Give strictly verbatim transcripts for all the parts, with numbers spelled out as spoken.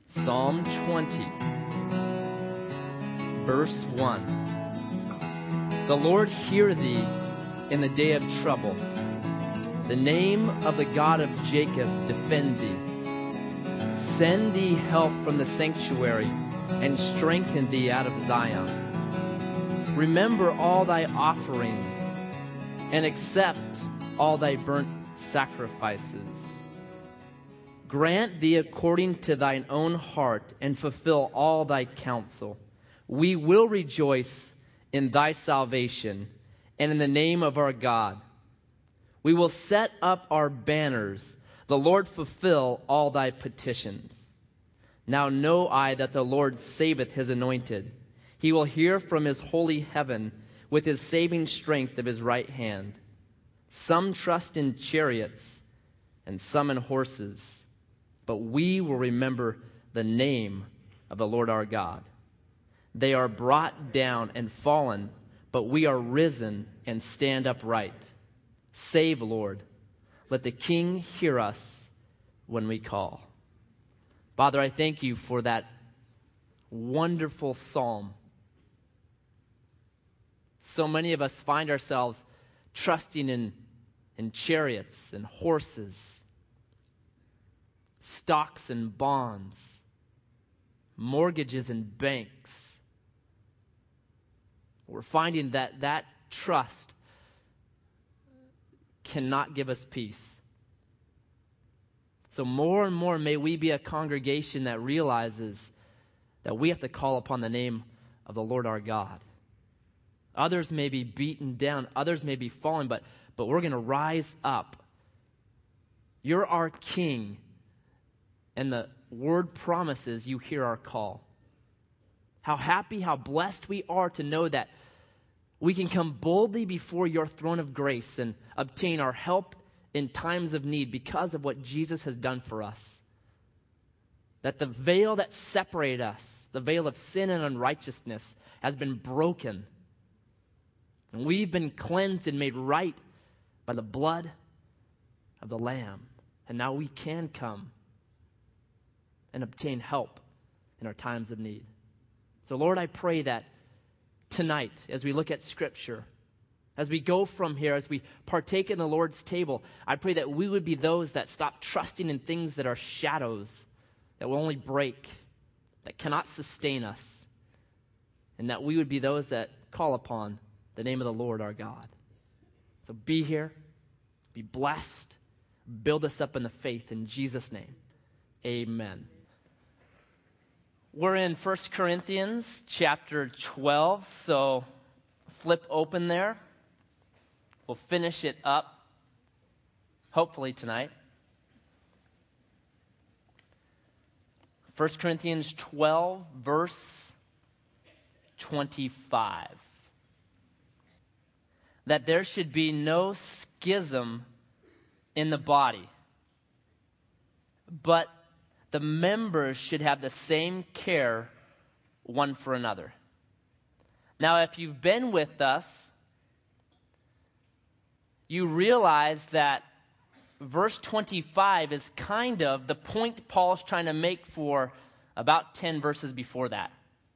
Psalm twenty, verse one. The Lord hear thee in the day of trouble. The name of the God of Jacob defend thee. Send thee help from the sanctuary, and strengthen thee out of Zion. Remember all thy offerings, and accept all thy burnt sacrifices. Grant thee according to thine own heart, and fulfill all thy counsel. We will rejoice in thy salvation, and in the name of our God. We will set up our banners. The Lord fulfill all thy petitions. Now know I that the Lord saveth his anointed. He will hear from his holy heaven with his saving strength of his right hand. Some trust in chariots, and some in horses. But we will remember the name of the Lord our God. They are brought down and fallen, but we are risen and stand upright. Save, Lord. Let the King hear us when we call. Father, I thank you for that wonderful psalm. So many of us find ourselves trusting in, in chariots and horses, stocks and bonds, mortgages and banks. We're finding that that trust cannot give us peace. So more and more may we be a congregation that realizes that we have to call upon the name of the Lord our God. Others may be beaten down, others may be fallen, but, but we're going to rise up. You're our King. And the word promises you hear our call. How happy, how blessed we are to know that we can come boldly before your throne of grace and obtain our help in times of need because of what Jesus has done for us. That the veil that separated us, the veil of sin and unrighteousness, has been broken. And we've been cleansed and made right by the blood of the Lamb. And now we can come and obtain help in our times of need. So Lord, I pray that tonight, as we look at Scripture, as we go from here, as we partake in the Lord's table, I pray that we would be those that stop trusting in things that are shadows, that will only break, that cannot sustain us, and that we would be those that call upon the name of the Lord our God. So be here, be blessed, build us up in the faith in Jesus' name. Amen. We're in First Corinthians chapter twelve, so flip open there. We'll finish it up, hopefully tonight. First Corinthians twelve, verse twenty-five. That there should be no schism in the body, but the members should have the same care one for another. Now, if you've been with us, you realize that verse twenty-five is kind of the point Paul's trying to make for about ten verses before that.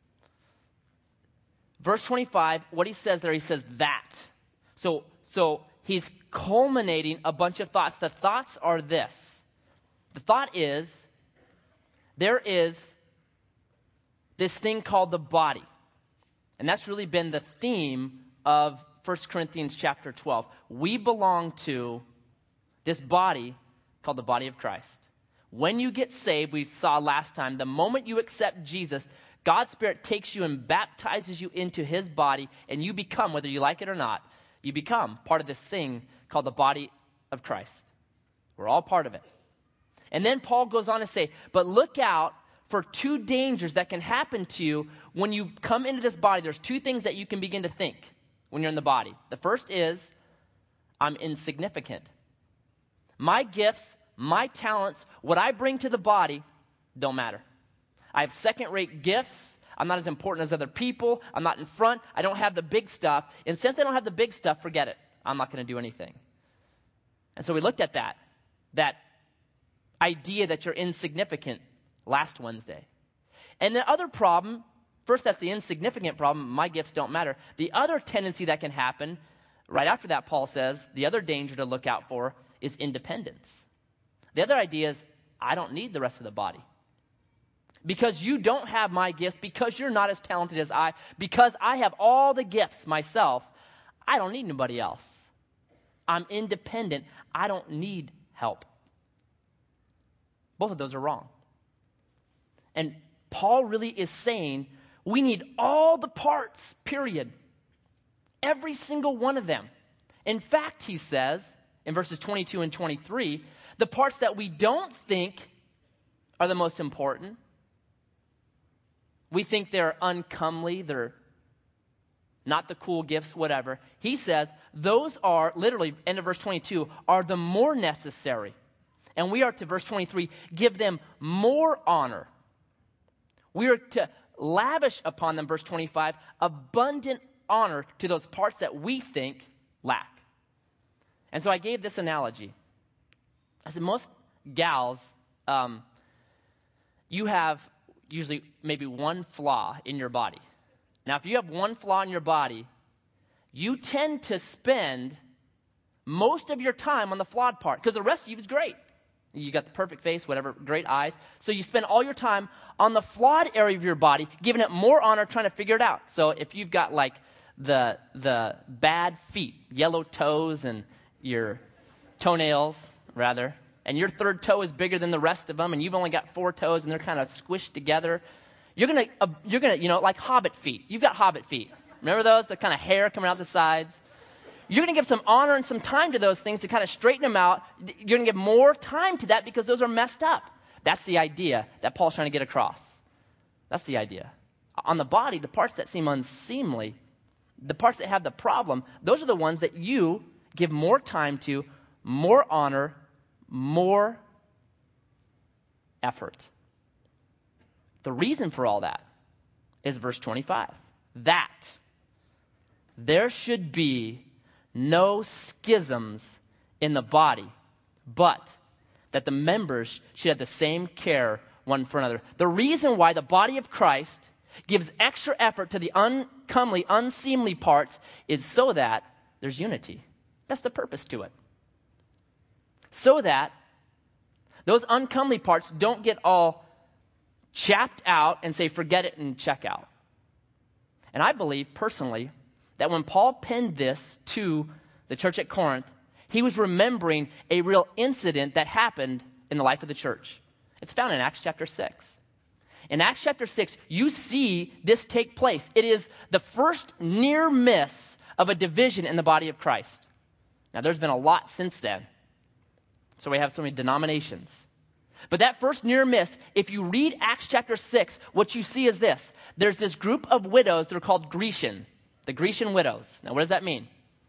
Verse twenty-five, what he says there, he says that. So, so he's culminating a bunch of thoughts. The thoughts are this. The thought is, there is this thing called the body. And that's really been the theme of First Corinthians chapter twelve. We belong to this body called the body of Christ. When you get saved, we saw last time, the moment you accept Jesus, God's Spirit takes you and baptizes you into his body, and you become, whether you like it or not, you become part of this thing called the body of Christ. We're all part of it. And then Paul goes on to say, but look out for two dangers that can happen to you when you come into this body. There's two things that you can begin to think when you're in the body. The first is, I'm insignificant. My gifts, my talents, what I bring to the body don't matter. I have second-rate gifts. I'm not as important as other people. I'm not in front. I don't have the big stuff. And since I don't have the big stuff, forget it. I'm not going to do anything. And so we looked at that, that idea that you're insignificant last Wednesday. And the other problem, first that's the insignificant problem, my gifts don't matter. The other tendency that can happen, right after that Paul says, the other danger to look out for is independence. The other idea is, I don't need the rest of the body. Because you don't have my gifts, because you're not as talented as I, because I have all the gifts myself, I don't need anybody else. I'm independent. I don't need help. Both of those are wrong. And Paul really is saying we need all the parts, period. Every single one of them. In fact, he says in verses twenty-two and twenty-three, the parts that we don't think are the most important, we think they're uncomely, they're not the cool gifts, whatever. He says those are, literally, end of verse twenty-two, are the more necessary. And we are to, verse twenty-three, give them more honor. We are to lavish upon them, verse twenty-five, abundant honor to those parts that we think lack. And so I gave this analogy. I said most gals, um, you have usually maybe one flaw in your body. Now, if you have one flaw in your body, you tend to spend most of your time on the flawed part because the rest of you is great. You got the perfect face, whatever, great eyes. So you spend all your time on the flawed area of your body, giving it more honor, trying to figure it out. So if you've got like the the bad feet, yellow toes and your toenails, rather, and your third toe is bigger than the rest of them, and you've only got four toes and they're kind of squished together, you're gonna uh, you're gonna you know like hobbit feet. You've got hobbit feet. Remember those? The kind of hair coming out the sides. You're going to give some honor and some time to those things to kind of straighten them out. You're going to give more time to that because those are messed up. That's the idea that Paul's trying to get across. That's the idea. On the body, the parts that seem unseemly, the parts that have the problem, those are the ones that you give more time to, more honor, more effort. The reason for all that is verse twenty-five. That there should be no schisms in the body, but that the members should have the same care one for another. The reason why the body of Christ gives extra effort to the uncomely, unseemly parts is so that there's unity. That's the purpose to it. So that those uncomely parts don't get all chapped out and say, forget it and check out. And I believe personally that when Paul penned this to the church at Corinth, he was remembering a real incident that happened in the life of the church. It's found in Acts chapter six. In Acts chapter six, you see this take place. It is the first near miss of a division in the body of Christ. Now, there's been a lot since then. So we have so many denominations. But that first near miss, if you read Acts chapter six, what you see is this. There's this group of widows, they're called Grecian. The Grecian widows. Now, what does that mean?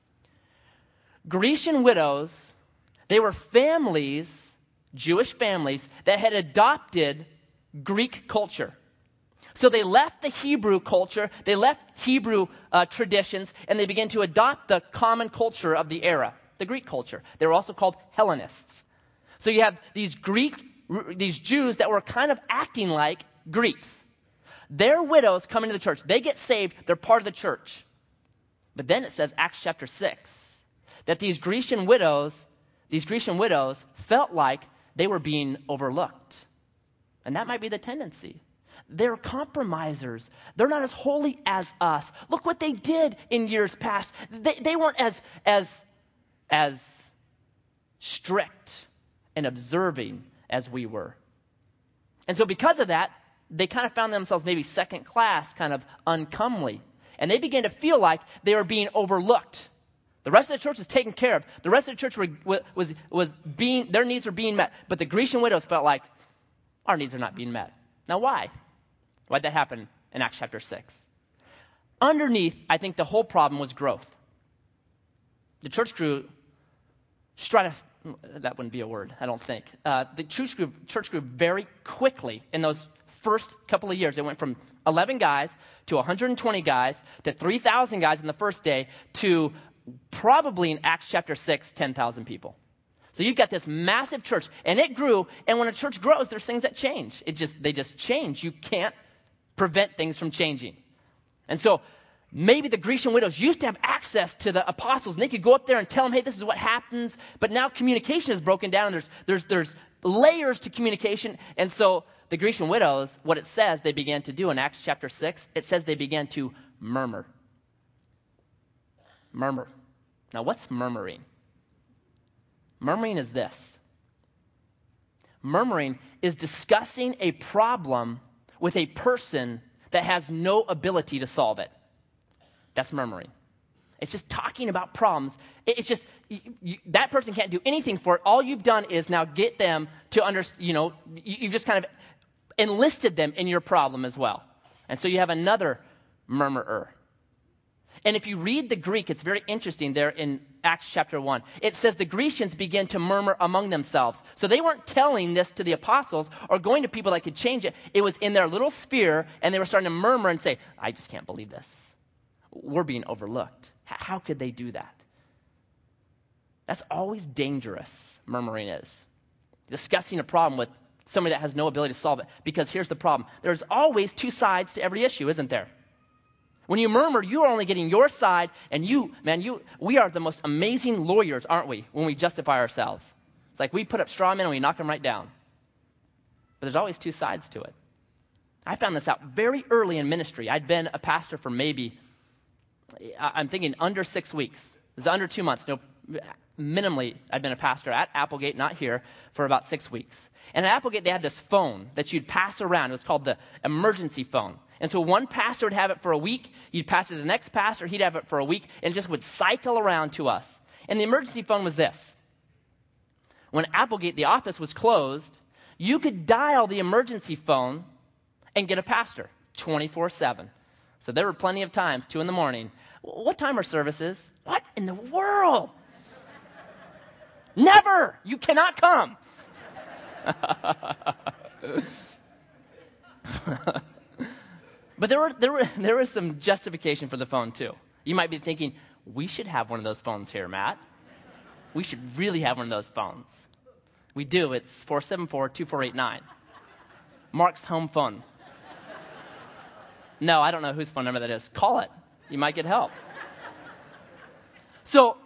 Grecian widows, they were families, Jewish families, that had adopted Greek culture. So they left the Hebrew culture, they left Hebrew uh, traditions, and they began to adopt the common culture of the era, the Greek culture. They were also called Hellenists. So you have these Greek, these Jews that were kind of acting like Greeks. Their widows come into the church. They get saved. They're part of the church. But then it says, Acts chapter six, that these Grecian widows, these Grecian widows felt like they were being overlooked. And that might be the tendency. They're compromisers. They're not as holy as us. Look what they did in years past. They, they weren't as, as, as strict and observing as we were. And so because of that, they kind of found themselves maybe second class, kind of uncomely. And they began to feel like they were being overlooked. The rest of the church was taken care of. The rest of the church were, was, was being, their needs were being met. But the Grecian widows felt like, our needs are not being met. Now why? Why'd that happen in Acts chapter six? Underneath, I think the whole problem was growth. The church grew, stratif- that wouldn't be a word, I don't think. Uh, the church grew, church grew very quickly in those first couple of years. It went from eleven guys to one hundred twenty guys to three thousand guys in the first day to probably in Acts chapter six, ten thousand people. So you've got this massive church, and it grew, and when a church grows, there's things that change. It just They just change. You can't prevent things from changing. And so maybe the Grecian widows used to have access to the apostles, and they could go up there and tell them, hey, this is what happens. But now communication is broken down, and there's, there's, there's layers to communication. And so the Grecian widows, what it says they began to do in Acts chapter six, it says they began to murmur. Murmur. Now, what's murmuring? Murmuring is this. Murmuring is discussing a problem with a person that has no ability to solve it. That's murmuring. It's just talking about problems. It's just, you, you, that person can't do anything for it. All you've done is now get them to understand, you know, you, you've just kind of enlisted them in your problem as well. And so you have another murmurer. And if you read the Greek, it's very interesting there in Acts chapter one. It says the Grecians began to murmur among themselves. So they weren't telling this to the apostles or going to people that could change it. It was in their little sphere, and they were starting to murmur and say, I just can't believe this. We're being overlooked. How could they do that? That's always dangerous, murmuring is. Discussing a problem with somebody that has no ability to solve it. Because here's the problem. There's always two sides to every issue, isn't there? When you murmur, you are only getting your side, and you, man, you, we are the most amazing lawyers, aren't we, when we justify ourselves? It's like we put up straw men and we knock them right down. But there's always two sides to it. I found this out very early in ministry. I'd been a pastor for maybe, I'm thinking under six weeks. It was under two months. No, minimally, I'd been a pastor at Applegate, not here, for about six weeks. And at Applegate, they had this phone that you'd pass around. It was called the emergency phone. And so one pastor would have it for a week. You'd pass it to the next pastor. He'd have it for a week. And it just would cycle around to us. And the emergency phone was this. When Applegate, the office, was closed, you could dial the emergency phone and get a pastor twenty-four seven. So there were plenty of times, two in the morning. What time are services? What in the world? Never! You cannot come! But there were there were there was some justification for the phone too. You might be thinking, we should have one of those phones here, Matt. We should really have one of those phones. We do. It's four seven four, two four eight nine. Mark's home phone. No, I don't know whose phone number that is. Call it. You might get help. So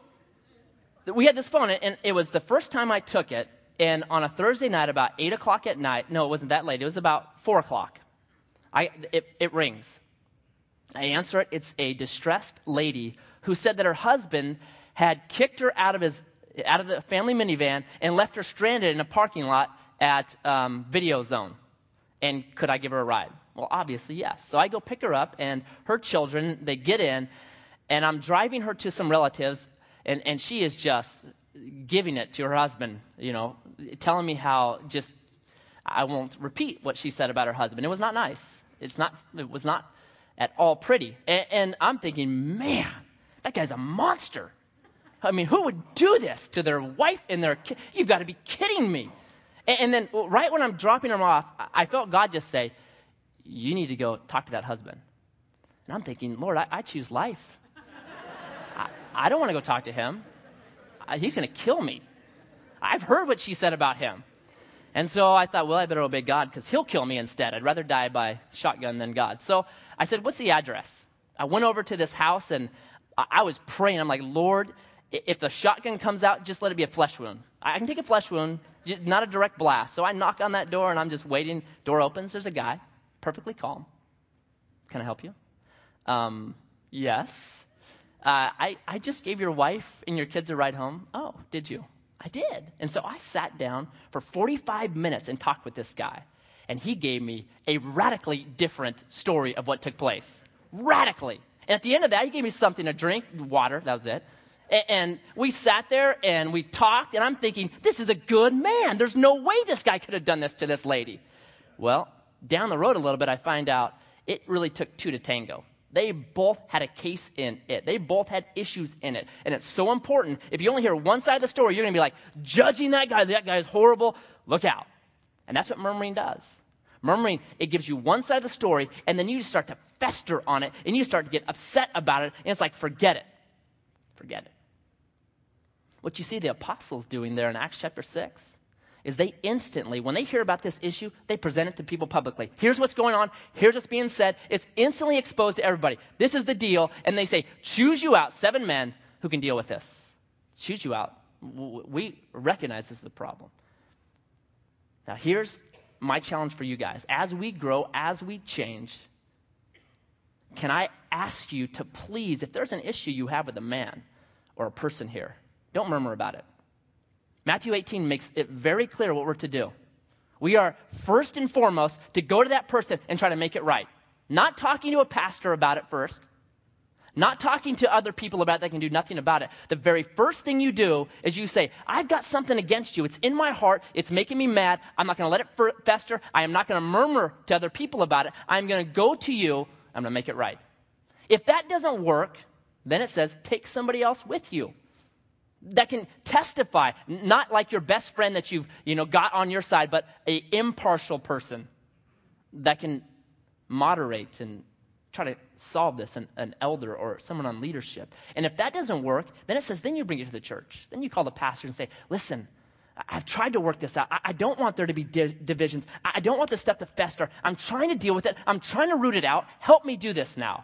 we had this phone, and it was the first time I took it. And on a Thursday night, about eight o'clock at night, no, it wasn't that late. It was about four o'clock. I, it, it rings. I answer it. It's a distressed lady who said that her husband had kicked her out of his out of the family minivan and left her stranded in a parking lot at um, Video Zone. And could I give her a ride? Well, obviously, yes. So I go pick her up, and her children, they get in, and I'm driving her to some relatives, and, and she is just giving it to her husband, you know, telling me how just, I won't repeat what she said about her husband. It was not nice. It's not, it was not at all pretty. And, and I'm thinking, man, that guy's a monster. I mean, who would do this to their wife and their kid? You've got to be kidding me. And, and then right when I'm dropping him off, I felt God just say, you need to go talk to that husband. And I'm thinking, Lord, I, I choose life. I, I don't want to go talk to him. I, he's going to kill me. I've heard what she said about him. And so I thought, well, I better obey God because he'll kill me instead. I'd rather die by shotgun than God. So I said, what's the address? I went over to this house, and I, I was praying. I'm like, Lord, if the shotgun comes out, just let it be a flesh wound. I can take a flesh wound, just not a direct blast. So I knock on that door, and I'm just waiting. Door opens. There's a guy, perfectly calm. Can I help you? Um, yes. Uh, I, I just gave your wife and your kids a ride home. Oh, did you? I did. And so I sat down for forty-five minutes and talked with this guy. And he gave me a radically different story of what took place. Radically. And at the end of that, he gave me something to drink, water, that was it. And we sat there and we talked, and I'm thinking, this is a good man. There's no way this guy could have done this to this lady. Well, down the road a little bit, I find out it really took two to tango. They both had a case in it. They both had issues in it. And it's so important. If you only hear one side of the story, you're going to be like, judging that guy. That guy is horrible. Look out. And that's what murmuring does. Murmuring, it gives you one side of the story, and then you start to fester on it, and you start to get upset about it, and it's like, forget it. Forget it. What you see the apostles doing there in Acts chapter six is they instantly, when they hear about this issue, they present it to people publicly. Here's what's going on. Here's what's being said. It's instantly exposed to everybody. This is the deal. And they say, choose you out seven men who can deal with this. Choose you out. We recognize this is the problem. Now, here's my challenge for you guys. As we grow, as we change, can I ask you to please, if there's an issue you have with a man or a person here, don't murmur about it. Matthew eighteen makes it very clear what we're to do. We are first and foremost to go to that person and try to make it right. Not talking to a pastor about it first. Not talking to other people about it that can do nothing about it. The very first thing you do is you say, I've got something against you. It's in my heart. It's making me mad. I'm not going to let it fester. I am not going to murmur to other people about it. I'm going to go to you. I'm going to make it right. If that doesn't work, then it says, take somebody else with you that can testify, not like your best friend that you've, you know, got on your side, but a impartial person that can moderate and try to solve this, an, an elder or someone on leadership. And if that doesn't work, then it says, then you bring it to the church. Then you call the pastor and say, listen, I've tried to work this out. I, I don't want there to be di- divisions. I, I don't want this stuff to fester. I'm trying to deal with it. I'm trying to root it out. Help me do this now.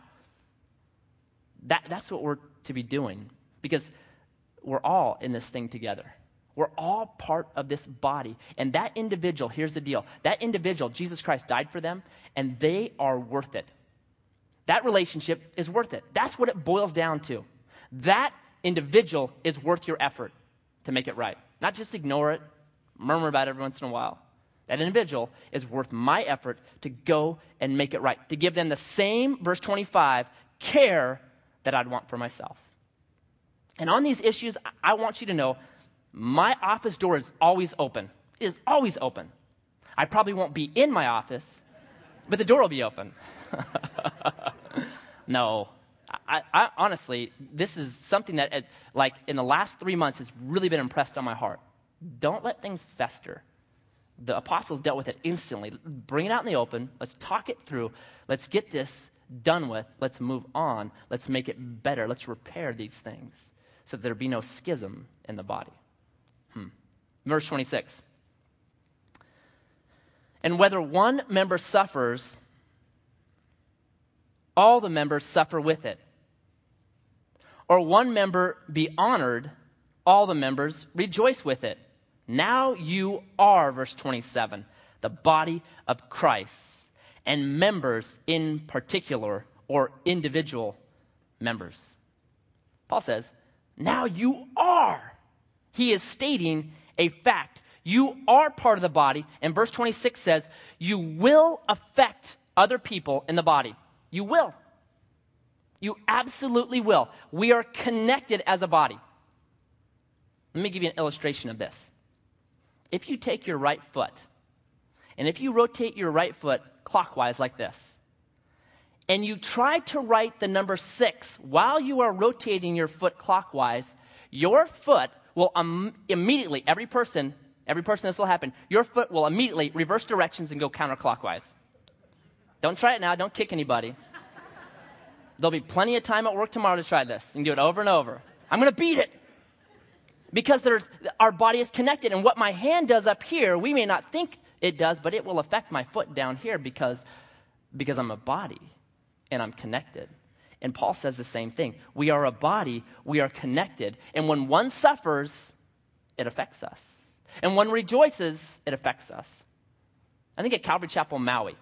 That, that's what we're to be doing, because we're all in this thing together. We're all part of this body. And that individual, here's the deal. That individual, Jesus Christ died for them, and they are worth it. That relationship is worth it. That's what it boils down to. That individual is worth your effort to make it right. Not just ignore it, murmur about it every once in a while. That individual is worth my effort to go and make it right. To give them the same, verse twenty-five, care that I'd want for myself. And on these issues, I want you to know my office door is always open. It is always open. I probably won't be in my office, but the door will be open. No. I, I, honestly, this is something that, like, in the last three months has really been impressed on my heart. Don't let things fester. The apostles dealt with it instantly. Bring it out in the open. Let's talk it through. Let's get this done with. Let's move on. Let's make it better. Let's repair these things so that there be no schism in the body. Hmm. Verse twenty-six. And whether one member suffers, all the members suffer with it. Or one member be honored, all the members rejoice with it. Now you are, verse twenty-seven, the body of Christ, and members in particular, or individual members. Paul says, now you are. He is stating a fact. You are part of the body. And verse twenty-six says, you will affect other people in the body. You will. You absolutely will. We are connected as a body. Let me give you an illustration of this. If you take your right foot, and if you rotate your right foot clockwise like this, and you try to write the number six while you are rotating your foot clockwise, your foot will um, immediately, every person, every person this will happen, your foot will immediately reverse directions and go counterclockwise. Don't try it now. Don't kick anybody. There'll be plenty of time at work tomorrow to try this. You can do it over and over. I'm going to beat it. Because there's, our body is connected. And what my hand does up here, we may not think it does, but it will affect my foot down here because, because I'm a body and I'm connected. And Paul says the same thing. We are a body. We are connected. And when one suffers, it affects us. And one rejoices, it affects us. I think at Calvary Chapel, Maui,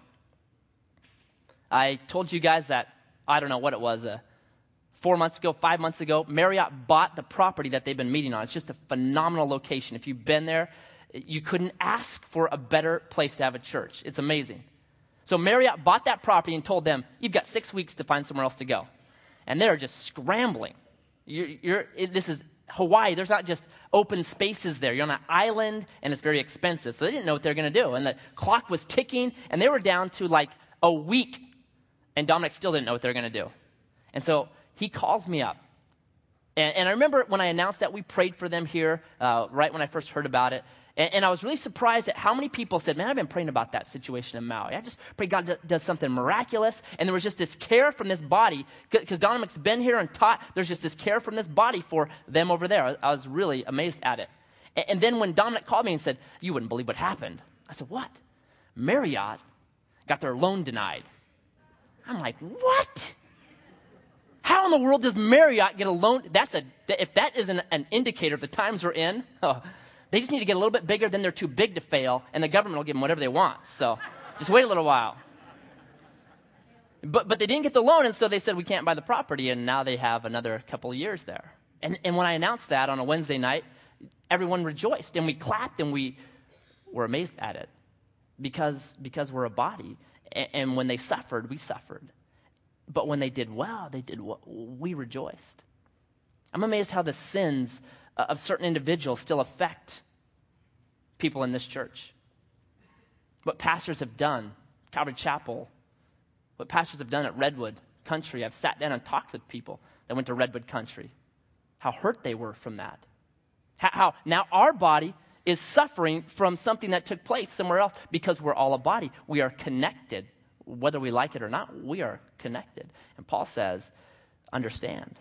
I told you guys that, I don't know what it was, uh, four months ago, five months ago, Marriott bought the property that they've been meeting on. It's just a phenomenal location. If you've been there, you couldn't ask for a better place to have a church. It's amazing. So Marriott bought that property and told them, you've got six weeks to find somewhere else to go. And they're just scrambling. You're, you're, it, this is Hawaii. There's not just open spaces there. You're on an island, and it's very expensive. So they didn't know what they were going to do. And the clock was ticking, and they were down to like a week. And Dominic still didn't know what they were going to do. And so he calls me up. And, and I remember when I announced that, we prayed for them here uh, right when I first heard about it. And, and I was really surprised at how many people said, man, I've been praying about that situation in Maui. I just pray God d- does something miraculous. And there was just this care from this body, because Dominic's been here and taught. There's just this care from this body for them over there. I, I was really amazed at it. And, and then when Dominic called me and said, you wouldn't believe what happened. I said, what? Marriott got their loan denied. I'm like, what? How in the world does Marriott get a loan? That's a, if that isn't an indicator of the times we're in, oh, they just need to get a little bit bigger, then they're too big to fail, and the government will give them whatever they want. So just wait a little while. But but they didn't get the loan, and so they said we can't buy the property, and now they have another couple of years there. And and when I announced that on a Wednesday night, everyone rejoiced, and we clapped, and we were amazed at it because because we're a body. And, and when they suffered, we suffered. But when they did well, they did well. We rejoiced. I'm amazed how the sins of certain individuals still affect people in this church. What pastors have done, Calvary Chapel, what pastors have done at Redwood Country. I've sat down and talked with people that went to Redwood Country, how hurt they were from that. How, how now our body is suffering from something that took place somewhere else because we're all a body. We are connected. Whether we like it or not, we are connected. And Paul says, understand.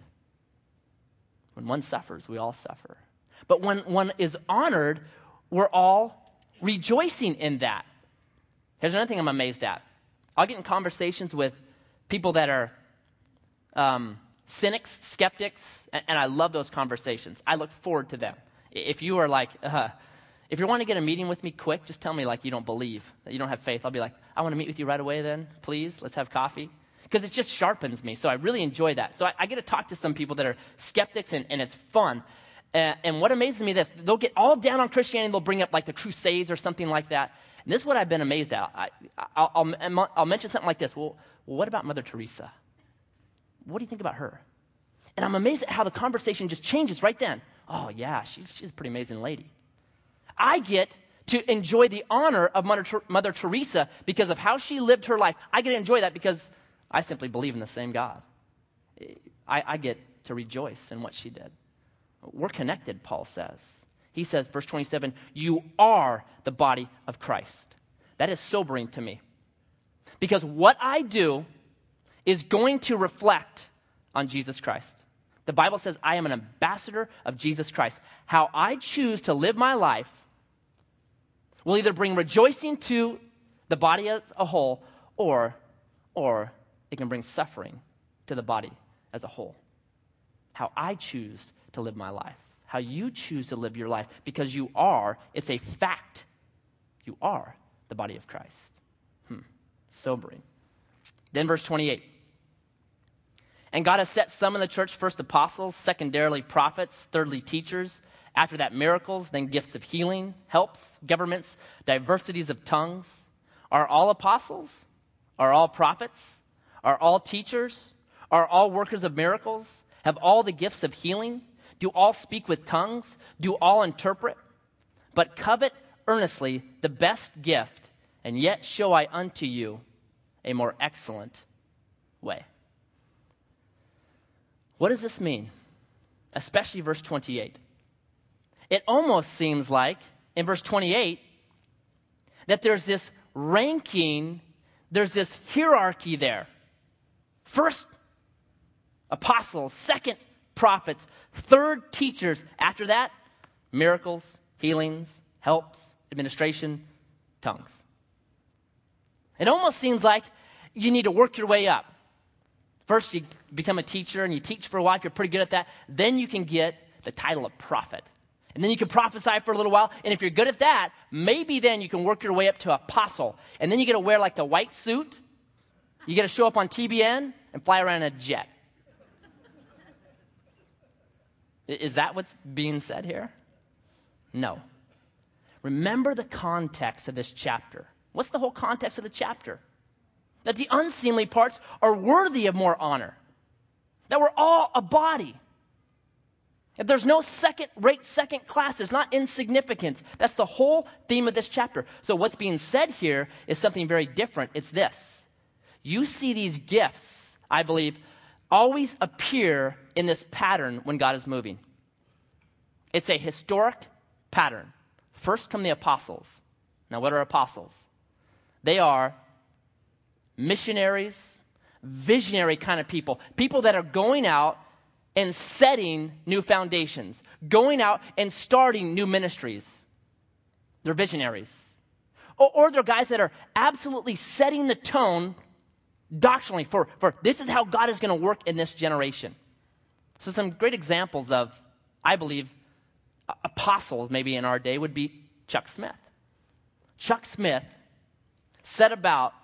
When one suffers, we all suffer. But when one is honored, we're all rejoicing in that. Here's another thing I'm amazed at. I'll get in conversations with people that are um, cynics, skeptics, and, and I love those conversations. I look forward to them. If you are like, uh, if you want to get a meeting with me quick, just tell me like you don't believe, that you don't have faith. I'll be like, I want to meet with you right away then, please. Let's have coffee. Because it just sharpens me. So I really enjoy that. So I, I get to talk to some people that are skeptics, and, and it's fun. Uh, and what amazes me is this. They'll get all down on Christianity. They'll bring up like the Crusades or something like that. And this is what I've been amazed at. I, I'll, I'll, I'll mention something like this. Well, well, what about Mother Teresa? What do you think about her? And I'm amazed at how the conversation just changes right then. Oh, yeah, she's, she's a pretty amazing lady. I get to enjoy the honor of Mother, Mother Teresa because of how she lived her life. I get to enjoy that because I simply believe in the same God. I, I get to rejoice in what she did. We're connected, Paul says. He says, verse twenty-seven, you are the body of Christ. That is sobering to me. Because what I do is going to reflect on Jesus Christ. The Bible says I am an ambassador of Jesus Christ. How I choose to live my life will either bring rejoicing to the body as a whole, or, or it can bring suffering to the body as a whole. How I choose to live my life. How you choose to live your life. Because you are, it's a fact. You are the body of Christ. Hmm. Sobering. Then verse twenty-eight. And God has set some in the church, first apostles, secondarily prophets, thirdly teachers, after that miracles, then gifts of healing, helps, governments, diversities of tongues. Are all apostles? Are all prophets? Are all teachers? Are all workers of miracles? Have all the gifts of healing? Do all speak with tongues? Do all interpret? But covet earnestly the best gift, and yet show I unto you a more excellent way. What does this mean? Especially verse twenty-eight. It almost seems like, in verse twenty-eight, that there's this ranking, there's this hierarchy there. First, apostles. Second, prophets. Third, teachers. After that, miracles, healings, helps, administration, tongues. It almost seems like you need to work your way up. First, you become a teacher and you teach for a while. If you're pretty good at that, then you can get the title of prophet. And then you can prophesy for a little while. And if you're good at that, maybe then you can work your way up to apostle. And then you get to wear like the white suit. You get to show up on T B N and fly around in a jet. Is that what's being said here? No. Remember the context of this chapter. What's the whole context of the chapter? That the unseemly parts are worthy of more honor. That we're all a body. That there's no second-rate, second class. There's not insignificance. That's the whole theme of this chapter. So what's being said here is something very different. It's this. You see these gifts, I believe, always appear in this pattern when God is moving. It's a historic pattern. First come the apostles. Now, what are apostles? They are missionaries, visionary kind of people. People that are going out and setting new foundations. Going out and starting new ministries. They're visionaries. Or, or they're guys that are absolutely setting the tone doctrinally for, for this is how God is going to work in this generation. So some great examples of, I believe, apostles maybe in our day would be Chuck Smith. Chuck Smith set about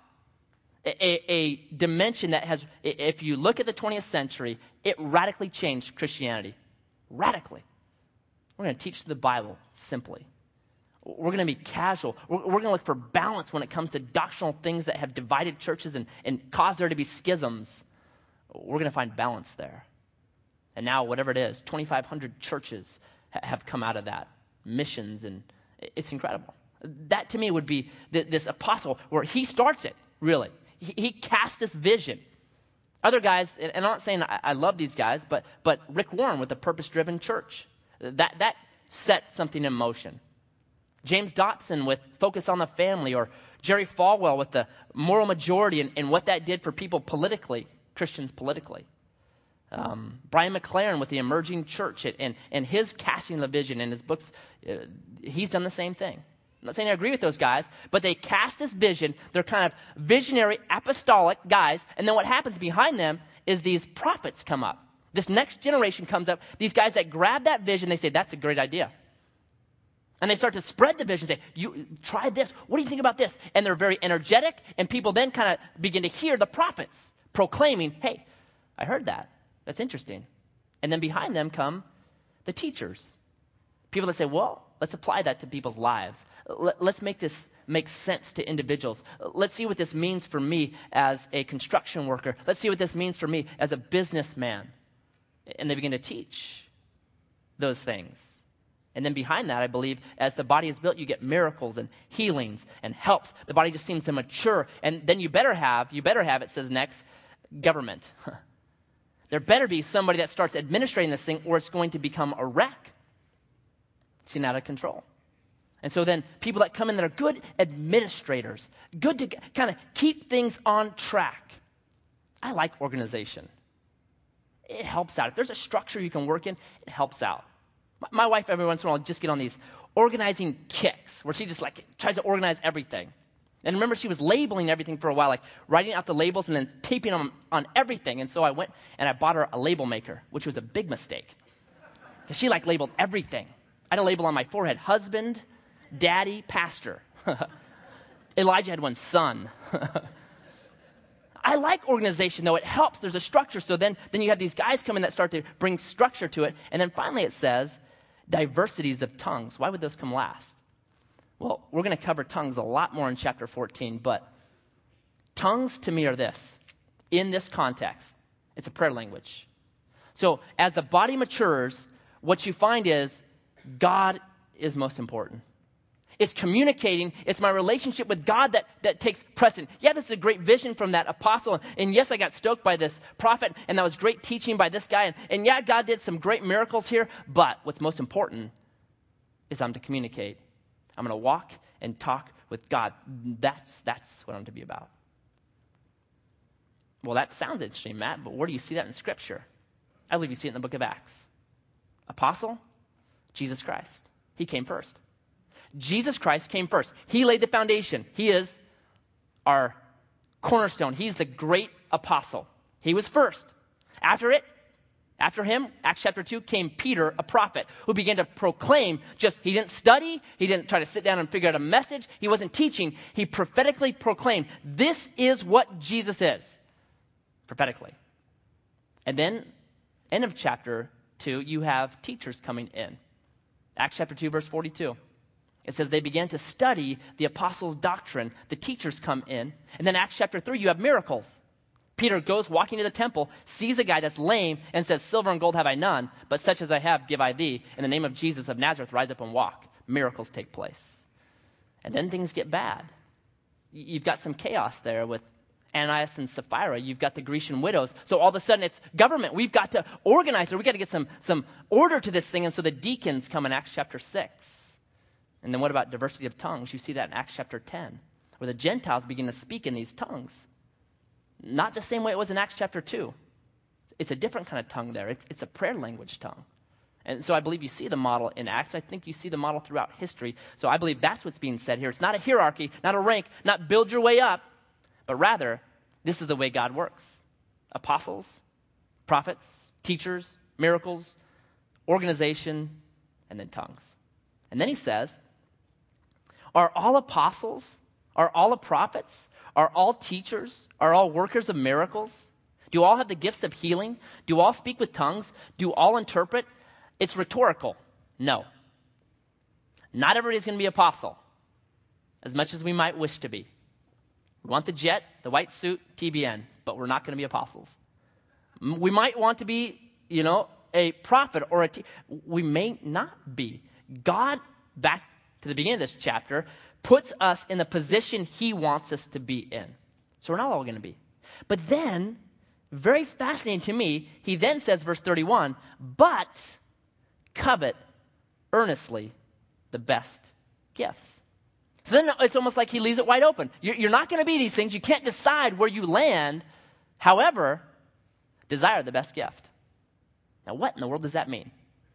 a, a dimension that has, if you look at the twentieth century, it radically changed Christianity. Radically. We're going to teach the Bible simply. We're going to be casual. We're, we're going to look for balance when it comes to doctrinal things that have divided churches and, and caused there to be schisms. We're going to find balance there. And now, whatever it is, twenty-five hundred churches ha- have come out of that. Missions, and it's incredible. That to me would be th- this apostle where he starts it, really. He, he casts this vision. Other guys, and I'm not saying I, I love these guys, but but Rick Warren with the Purpose-Driven Church, that that set something in motion. James Dobson with Focus on the Family, or Jerry Falwell with the Moral Majority and, and what that did for people politically, Christians politically. Um, Brian McLaren with the Emerging Church and, and, and his casting the vision in his books, uh, he's done the same thing. I'm not saying I agree with those guys, but they cast this vision. They're kind of visionary, apostolic guys, and then what happens behind them is these prophets come up. This next generation comes up, these guys that grab that vision, they say, that's a great idea. And they start to spread the vision, say, you try this. What do you think about this? And they're very energetic, and people then kind of begin to hear the prophets proclaiming, hey, I heard that. That's interesting. And then behind them come the teachers. People that say, well, let's apply that to people's lives. Let's make this make sense to individuals. Let's see what this means for me as a construction worker. Let's see what this means for me as a businessman. And they begin to teach those things. And then behind that, I believe, as the body is built, you get miracles and healings and helps. The body just seems to mature. And then you better have, you better have, it says next, government. There better be somebody that starts administrating this thing, or it's going to become a wreck. It's getting out of control. And so then people that come in that are good administrators, good to kind of keep things on track. I like organization. It helps out. If there's a structure you can work in, it helps out. My wife, every once in a while, will just get on these organizing kicks where she just like tries to organize everything. And remember, she was labeling everything for a while, like writing out the labels and then taping them on everything. And so I went and I bought her a label maker, which was a big mistake. Because she like labeled everything. I had a label on my forehead, husband, daddy, pastor. Elijah had one, son. I like organization, though. It helps. There's a structure. So then, then you have these guys come in that start to bring structure to it. And then finally it says, diversities of tongues. Why would those come last? Well, we're going to cover tongues a lot more in chapter fourteen, but tongues to me are this. In this context, it's a prayer language. So as the body matures, what you find is God is most important. It's communicating. It's my relationship with God that, that takes precedent. Yeah, this is a great vision from that apostle. And yes, I got stoked by this prophet, and that was great teaching by this guy. And, and yeah, God did some great miracles here. But what's most important is I'm to communicate. I'm going to walk and talk with God. That's, that's what I'm to be about. Well, that sounds interesting, Matt, but where do you see that in Scripture? I believe you see it in the book of Acts. Apostle, Jesus Christ. He came first. Jesus Christ came first. He laid the foundation. He is our cornerstone. He's the great apostle. He was first. After it, after him, Acts chapter two, came Peter, a prophet, who began to proclaim. Just, he didn't study. He didn't try to sit down and figure out a message. He wasn't teaching. He prophetically proclaimed, this is what Jesus is. Prophetically. And then, end of chapter two, you have teachers coming in. Acts chapter two, verse forty-two. It says they began to study the apostles' doctrine. The teachers come in. And then Acts chapter three, you have miracles. Peter goes walking to the temple, sees a guy that's lame, and says, silver and gold have I none, but such as I have give I thee. In the name of Jesus of Nazareth, rise up and walk. Miracles take place. And then things get bad. You've got some chaos there with Ananias and Sapphira, you've got the Grecian widows. So all of a sudden it's government. We've got to organize it. We've got to get some, some order to this thing. And so the deacons come in Acts chapter six. And then what about diversity of tongues? You see that in Acts chapter ten, where the Gentiles begin to speak in these tongues. Not the same way it was in Acts chapter two. It's a different kind of tongue there. It's, it's a prayer language tongue. And so I believe you see the model in Acts. I think you see the model throughout history. So I believe that's what's being said here. It's not a hierarchy, not a rank, not build your way up, but rather, this is the way God works. Apostles, prophets, teachers, miracles, organization, and then tongues. And then he says, are all apostles? Are all prophets? Are all teachers? Are all workers of miracles? Do all have the gifts of healing? Do all speak with tongues? Do all interpret? It's rhetorical. No. Not everybody's going to be apostle, as much as we might wish to be. We want the jet, the white suit, T B N, but we're not going to be apostles. We might want to be, you know, a prophet or a te- we may not be. God, back to the beginning of this chapter, puts us in the position he wants us to be in. So we're not all going to be. But then, very fascinating to me, he then says, verse thirty-one, but covet earnestly the best gifts. So then it's almost like he leaves it wide open. You're, you're not going to be these things. You can't decide where you land. However, desire the best gift. Now, what in the world does that mean?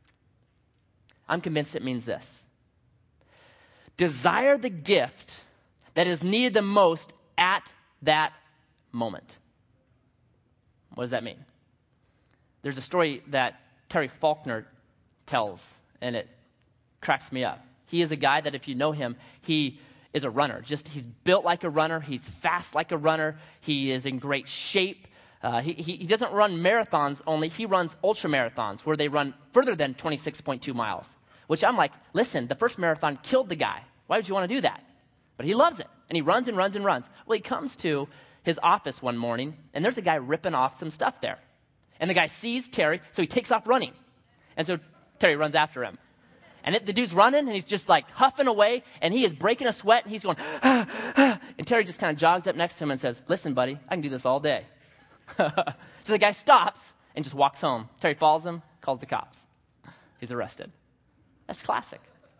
I'm convinced it means this. Desire the gift that is needed the most at that moment. What does that mean? There's a story that Terry Faulkner tells, and it cracks me up. He is a guy that if you know him, he is a runner. Just he's built like a runner. He's fast like a runner. He is in great shape. Uh, he, he, he doesn't run marathons only. He runs ultra marathons where they run further than twenty-six point two miles, which I'm like, listen, the first marathon killed the guy. Why would you want to do that? But he loves it, and he runs and runs and runs. Well, he comes to his office one morning, and there's a guy ripping off some stuff there. And the guy sees Terry, so he takes off running. And so Terry runs after him. And it, the dude's running, and he's just like huffing away, and he is breaking a sweat, and he's going, ah, ah. And Terry just kind of jogs up next to him and says, listen, buddy, I can do this all day. So the guy stops and just walks home. Terry follows him, calls the cops. He's arrested. That's classic.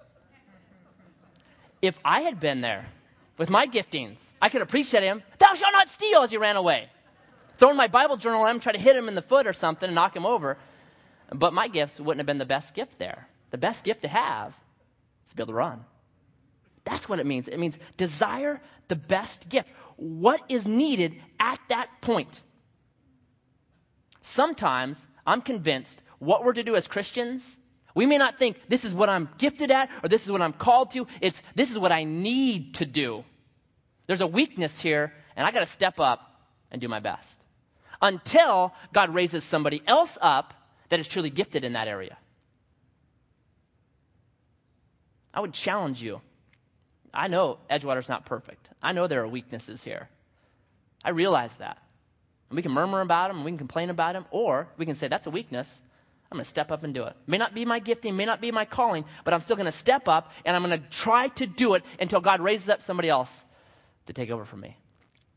If I had been there with my giftings, I could have preached at him, thou shalt not steal, as he ran away. Throwing my Bible journal at him, try to hit him in the foot or something and knock him over. But my gifts wouldn't have been the best gift there. The best gift to have is to be able to run. That's what it means. It means desire the best gift. What is needed at that point? Sometimes I'm convinced what we're to do as Christians, we may not think this is what I'm gifted at or this is what I'm called to. It's this is what I need to do. There's a weakness here, and I got to step up and do my best. Until God raises somebody else up that is truly gifted in that area. I would challenge you. I know Edgewater's not perfect. I know there are weaknesses here. I realize that. And we can murmur about them, and we can complain about them, or we can say, that's a weakness. I'm going to step up and do it. May not be my gifting, may not be my calling, but I'm still going to step up, and I'm going to try to do it until God raises up somebody else to take over from me.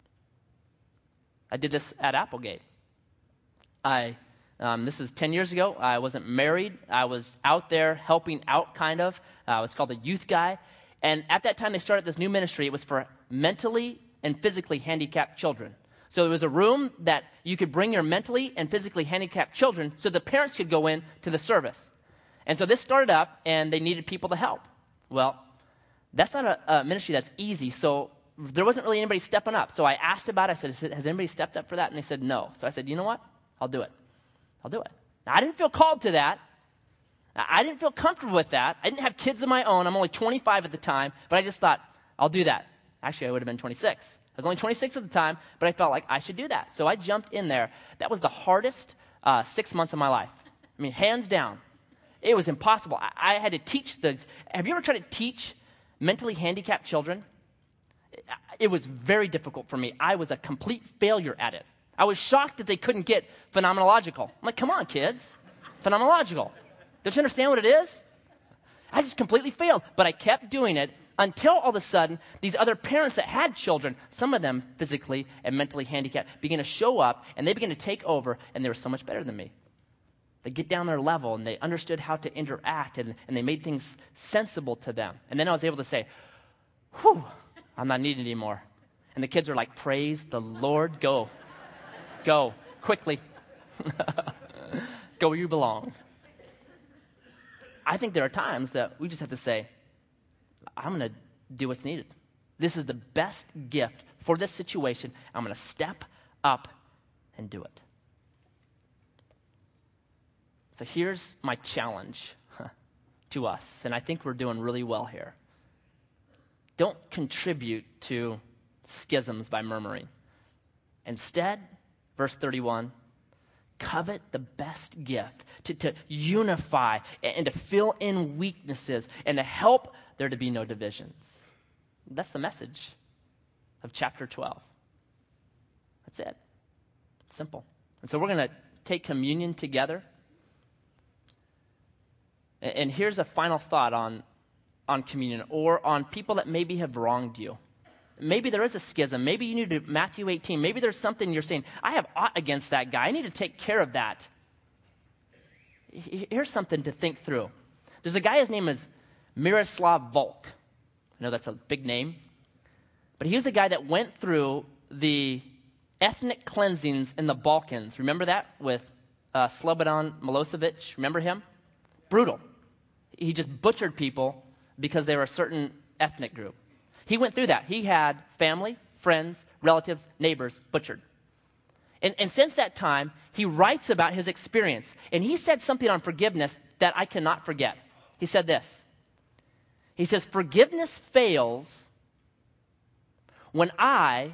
I did this at Applegate. I, um, this was ten years ago. I wasn't married. I was out there helping out, kind of. Uh, I was called a youth guy. And at that time, they started this new ministry. It was for mentally and physically handicapped children. So it was a room that you could bring your mentally and physically handicapped children so the parents could go in to the service. And so this started up, and they needed people to help. Well, that's not a, a ministry that's easy, so there wasn't really anybody stepping up. So I asked about it. I said, has anybody stepped up for that? And they said, no. So I said, you know what? I'll do it. I'll do it. Now, I didn't feel called to that. I didn't feel comfortable with that. I didn't have kids of my own. I'm only twenty-five at the time, but I just thought, I'll do that. Actually, I would have been twenty-six. I was only twenty-six at the time, but I felt like I should do that. So I jumped in there. That was the hardest uh, six months of my life. I mean, hands down. It was impossible. I, I had to teach the. Have you ever tried to teach mentally handicapped children? It was very difficult for me. I was a complete failure at it. I was shocked that they couldn't get phenomenological. I'm like, come on, kids. Phenomenological. Don't you understand what it is? I just completely failed. But I kept doing it, until all of a sudden, these other parents that had children, some of them physically and mentally handicapped, began to show up, and they began to take over, and they were so much better than me. They get down their level, and they understood how to interact, and, and they made things sensible to them. And then I was able to say, whew, I'm not needed anymore. And the kids are like, praise the Lord, go. Go, quickly. Go where you belong. I think there are times that we just have to say, I'm going to do what's needed. This is the best gift for this situation. I'm going to step up and do it. So here's my challenge to us, and I think we're doing really well here. Don't contribute to schisms by murmuring. Instead, verse thirty-one, covet the best gift, to, to unify and to fill in weaknesses and to help there to be no divisions. That's the message of chapter twelve. That's it. It's simple. And so we're going to take communion together. And here's a final thought on, on communion, or on people that maybe have wronged you. Maybe there is a schism. Maybe you need to, Matthew eighteen, maybe there's something you're saying, I have aught against that guy. I need to take care of that. Here's something to think through. There's a guy, his name is Miroslav Volk. I know that's a big name. But he was a guy that went through the ethnic cleansings in the Balkans. Remember that with uh, Slobodan Milosevic? Remember him? Brutal. He just butchered people because they were a certain ethnic group. He went through that. He had family, friends, relatives, neighbors butchered. And, and since that time, he writes about his experience. And he said something on forgiveness that I cannot forget. He said this. He says, forgiveness fails when I,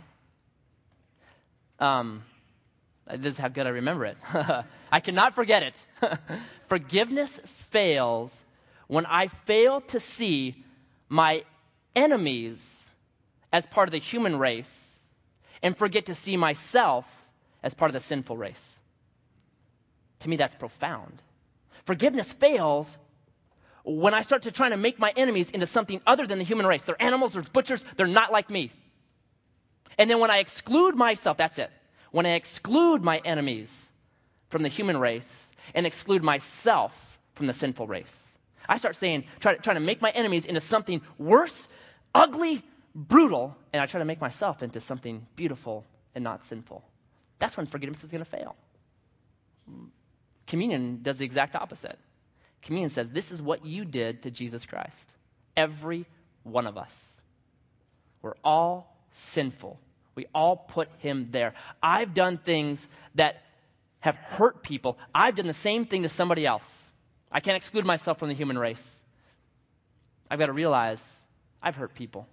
um, this is how good I remember it. I cannot forget it. Forgiveness fails when I fail to see my enemies as part of the human race and forget to see myself as part of the sinful race. To me, that's profound. Forgiveness fails when I start to try to make my enemies into something other than the human race. They're animals, they're butchers, they're not like me. And then when I exclude myself, that's it. When I exclude my enemies from the human race and exclude myself from the sinful race, I start saying, try, trying to make my enemies into something worse, ugly, brutal, and I try to make myself into something beautiful and not sinful. That's when forgiveness is going to fail. Communion does the exact opposite. Communion says, this is what you did to Jesus Christ. Every one of us. We're all sinful. We all put him there. I've done things that have hurt people. I've done the same thing to somebody else. I can't exclude myself from the human race. I've got to realize I've hurt people.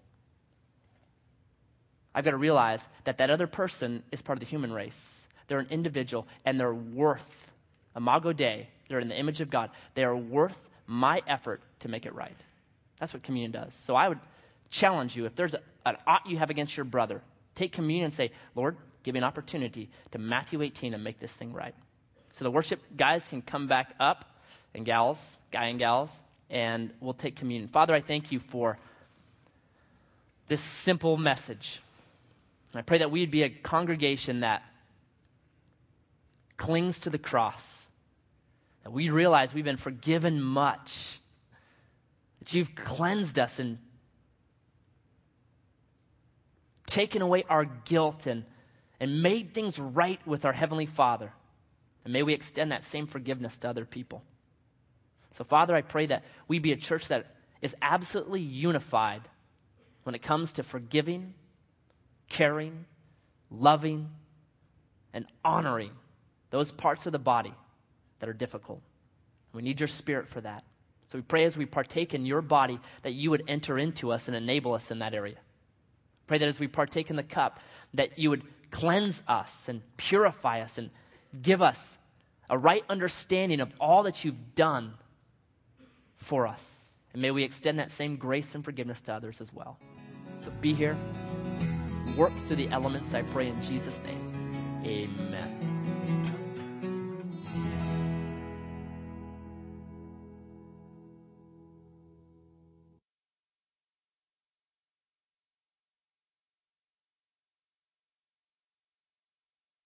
I've got to realize that that other person is part of the human race. They're an individual, and they're worth, imago Dei, they're in the image of God. They are worth my effort to make it right. That's what communion does. So I would challenge you, if there's a, an ought you have against your brother, take communion and say, Lord, give me an opportunity to Matthew eighteen and make this thing right. So the worship guys can come back up, and gals, guy and gals, and we'll take communion. Father, I thank you for this simple message. And I pray that we'd be a congregation that clings to the cross, that we realize we've been forgiven much, that you've cleansed us and taken away our guilt and, and made things right with our Heavenly Father. And may we extend that same forgiveness to other people. So, Father, I pray that we be a church that is absolutely unified when it comes to forgiving, caring, loving, and honoring those parts of the body that are difficult. We need your Spirit for that. So we pray as we partake in your body that you would enter into us and enable us in that area. Pray that as we partake in the cup, that you would cleanse us and purify us and give us a right understanding of all that you've done for us. And may we extend that same grace and forgiveness to others as well. So be here. Work through the elements, I pray in Jesus' name. Amen.